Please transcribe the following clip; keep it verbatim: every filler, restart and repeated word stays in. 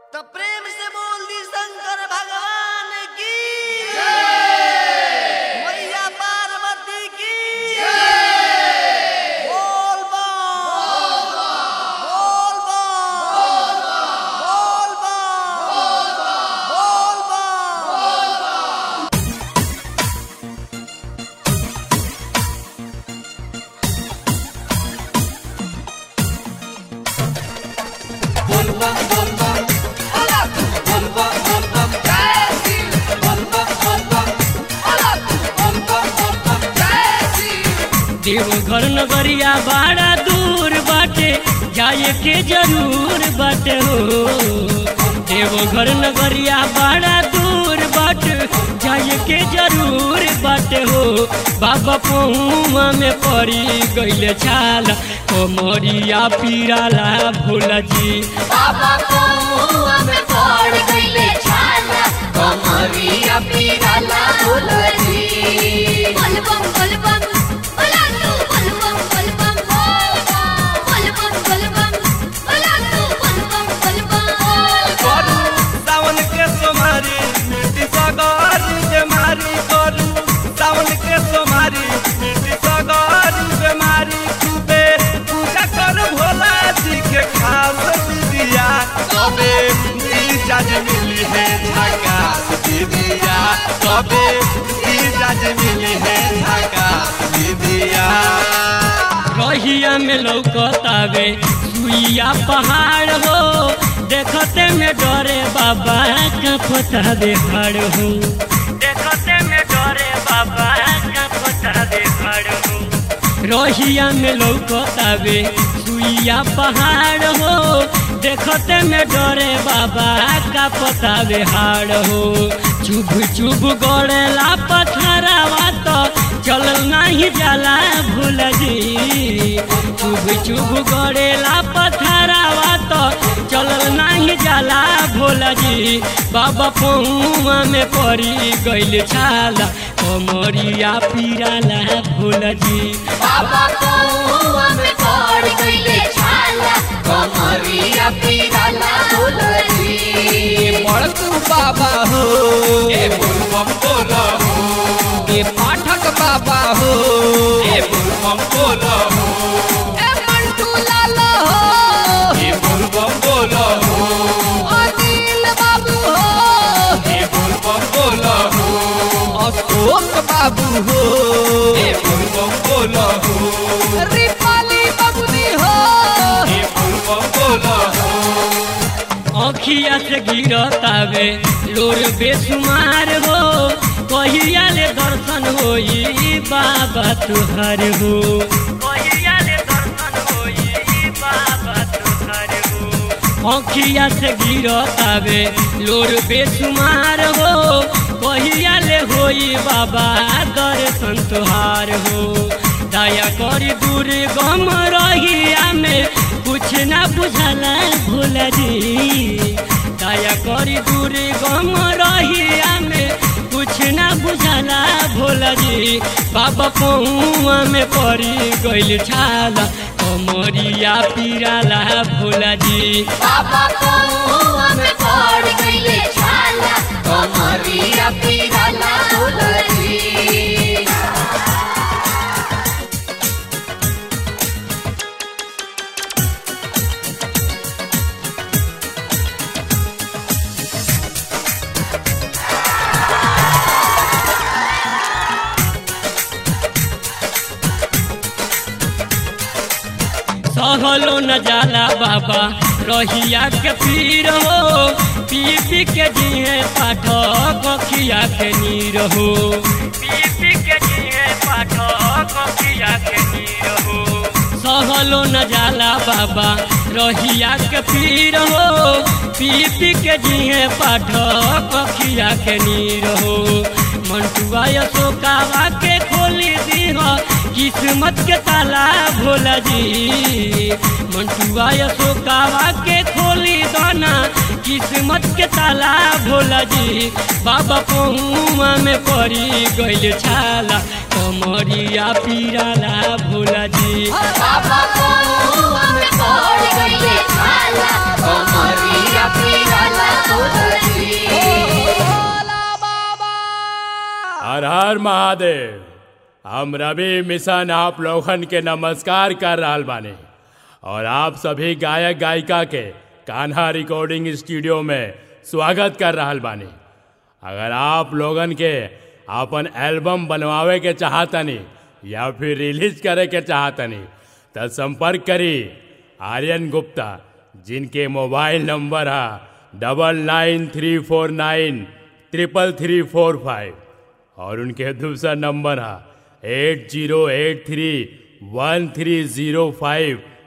तो प्रेम से बोल दी शंकर भगवान की मैया पार्वती की बोल बम बोल बम बोल बम बोल देवघर नगरिया बड़ा दूर बाटे जाए के जरूर बाटे हो। देवघर नगरिया बड़ा दूर बाटे जाए के जरूर बाटे हो। बाबा पहुआ में पड़ी गईले छाला कमरिया पीराला भोला जी। बाबा पहुआ में पड़ गईले छाला कमरिया पीराला भोला जी। बलबम बलबम बोला तू बलबम बलबम बलबम बलबम बोला तू बलबम बलबम। करू सावन के सोमारी मिट्टी सगारी बेमारी करू सावन के सोमारी मिट्टी सगारी बेमारी खूबे पूजा कर भोला जी के खास दीदिया कबे इजाज मिली है झकास दीदिया कबे इजाज मिली है झकास दीदिया। रहिया में लौकतावे सुइया पहाड़ हो देखते में डरे बाबा कांपता देहाड़ हो। देखते में डरे बाबा कांपता देहाड़ हो। रहिया में लौकतावे सुइया पहाड़ हो देखते में डरे बाबा कांपता देहाड़ हो। चुभ चुभ गड़ेला पथरावा तो चलल नहीं जाला भोला जी। चुभ चुभ गड़ेला पथरावा तो चलल नहीं जाला भोला जी। बाबा पहुआ में पड़ी गईल छाला कमरिया पीराला भोला जी। बाबा पहुआ में पड़ गईले छाला कमरिया पीराला भोला जी। पढ़तु बाबा हो ए बुलबम बोला हो ए पाठक बाबा हो ए बुलबम बोला हो ए मंटू लाला हो ए बुलबम बोला हो अनिल बाबू हो ए बुलबम बोला हो अशोक बाबू हो ए बुलबम बोला हो रिपाली बाबूनी हो ए बुलबम बोला हो। अखिया से गिरतावे लोर बेसुमार हो कहिया ले दर्शन होई बाबा तुहार हो। कहिया ले दर्शन होई बाबा तुहार हो। अखिया से गिरतावे लोर बेसुमार हो कहिया ले होई बाबा दर्शन तुहार हो। दया करी दूर गम रहिया में कुछ ना बुझला भोला जी। दया करी दूर गम रहिया में कुछ ना बुझला भोला जी। बाबा पहुआ में पड़ी गईल छाला कमरिया पीराला भोला जी। बाबा पहुआ में पड़ गईले छाला कमरिया पीराला भोला जी। सहलो न जाला बाबा रहिया के पीर हो पी पी के जिए पाठक अखिया के नीर हो। पी पी के जिए पाठक अखिया के नीर हो। सहलो न जाला बाबा रहिया के पीर हो पी पी के जिए पाठक अखिया के नीर हो। मंटुआ अशोकावा के खोली दी हो किस्मत के ताला भोला जी। मंटुआ अशोकावा के खोली दाना किस्मत के ताला भोला जी। बाबा पहुआ में पड़ी गईल छाला कमरिया पीराला भोला जी। बाबा पहुआ में पड़ गईले छाला कमरिया पीराला हर महादेव। हम रवि मिशन आप लोगन के नमस्कार कर रहल बानी और आप सभी गायक गायिका के कान्हा रिकॉर्डिंग स्टूडियो में स्वागत कर रहल बानी। अगर आप लोगन के अपन एल्बम बनवावे के चाहतनी या फिर रिलीज करे के चाहतनी तो संपर्क करी आर्यन गुप्ता, जिनके मोबाइल नंबर है double nine three four nine triple three four five और उनके दूसरा नंबर है eight zero eight three one three zero five